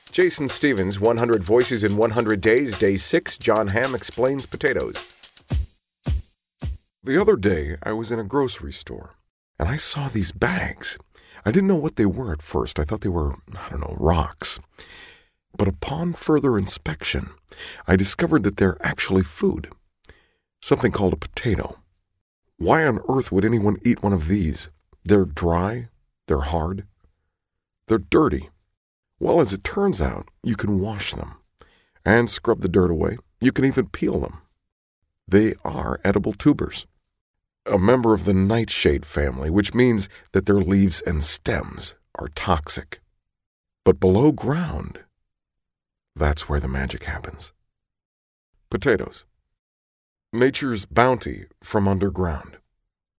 Jason Stevens, 100 Voices in 100 Days, Day 6, John Hamm explains potatoes. The other day, I was in a grocery store, and I saw these bags. I didn't know what they were at first. I thought they were, rocks. But upon further inspection, I discovered that they're actually food, something called a potato. Why on earth would anyone eat one of these? They're dry, they're hard, they're dirty. Well, as it turns out, you can wash them and scrub the dirt away. You can even peel them. They are edible tubers, a member of the nightshade family, which means that their leaves and stems are toxic. But below ground, that's where the magic happens. Potatoes. Nature's bounty from underground.